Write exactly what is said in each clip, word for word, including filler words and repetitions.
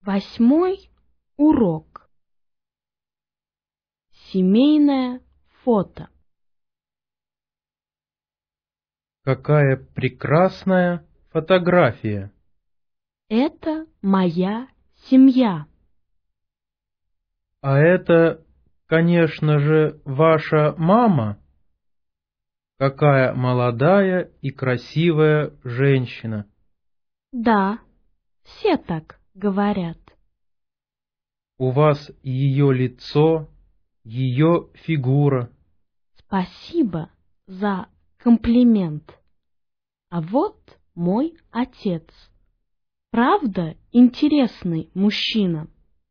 Восьмой урок. Семейное фото. Какая прекрасная фотография! Это моя семья. А это, конечно же, ваша мама. Какая молодая и красивая женщина. Да, все так говорят. У вас ее лицо, ее фигура. Спасибо за комплимент. А вот мой отец. Правда, интересный мужчина?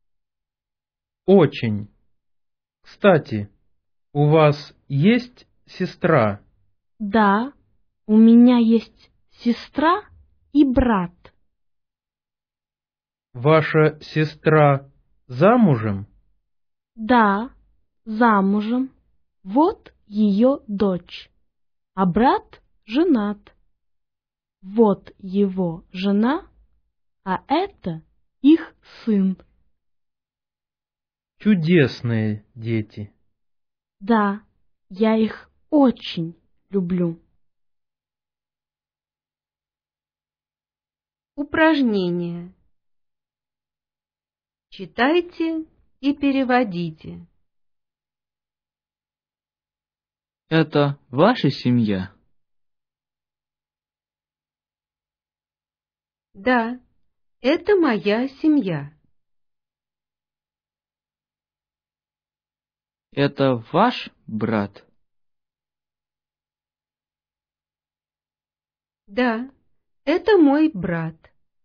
Очень. Кстати, у вас есть сестра? Да, у меня есть сестра и брат. Ваша сестра замужем? Да, замужем. Вот ее дочь. А брат женат. Вот его жена, а это их сын. Чудесные дети. Да, я их очень люблю. Упражнение. Читайте и переводите. Это ваша семья? Да, это моя семья. Это ваш брат? Да, это мой брат.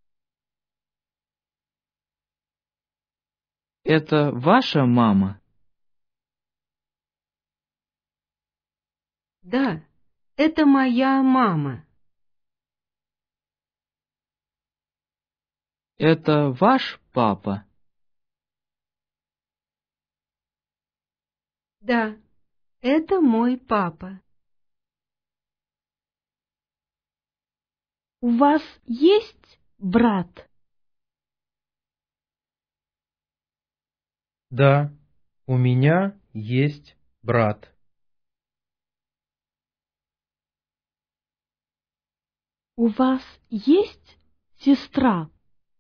Это ваша мама? Да, это моя мама. Это ваш папа? Да, это мой папа. У вас есть брат? Да, у меня есть брат. У вас есть сестра?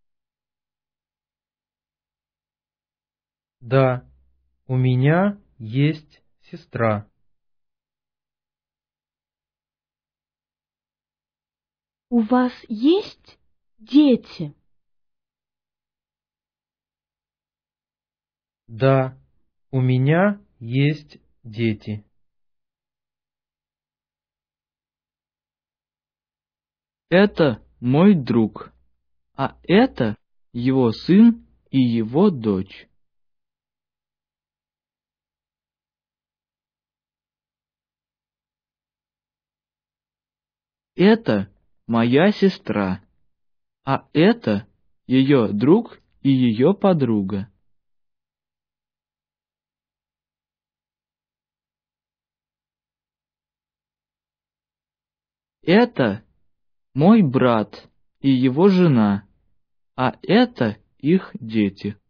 Да, у меня есть сестра. У вас есть дети? Да, у меня есть дети. Это мой друг, а это его сын и его дочь. Это моя сестра, а это ее друг и ее подруга. Это мой брат и его жена, а это их дети.